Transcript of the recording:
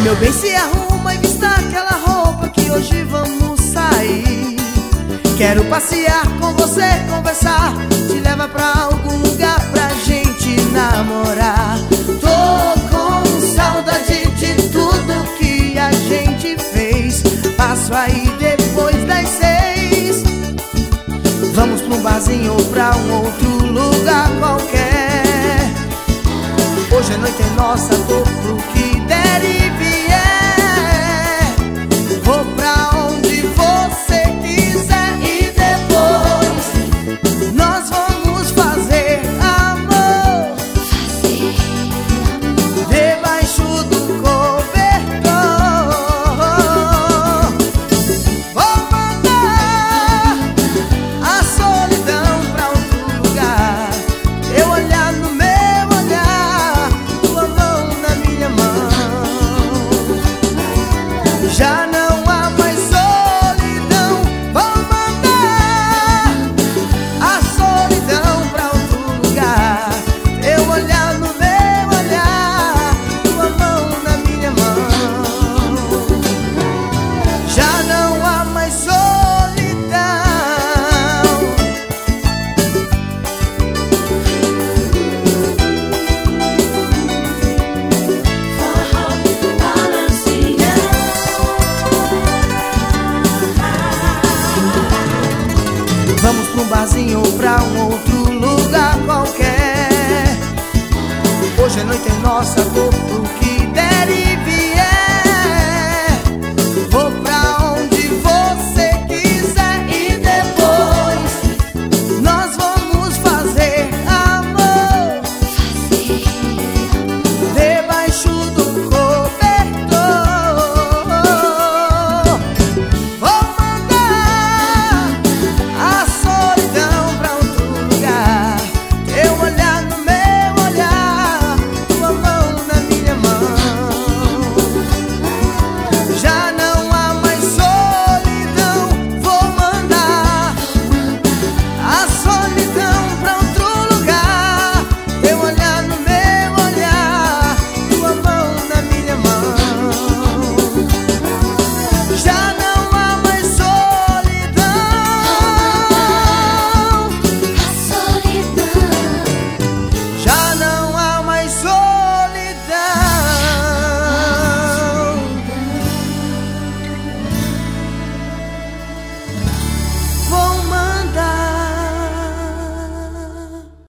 Meu bem, se arruma e vista aquela roupa que hoje vamos sair. Quero passear com você, conversar, te levar pra algum lugar pra gente namorar. Tô com saudade de tudo que a gente fez. Passo aí depois das 6. Vamos pra um barzinho ou pra um outro lugar qualquer. Hoje a noite é nossa, tô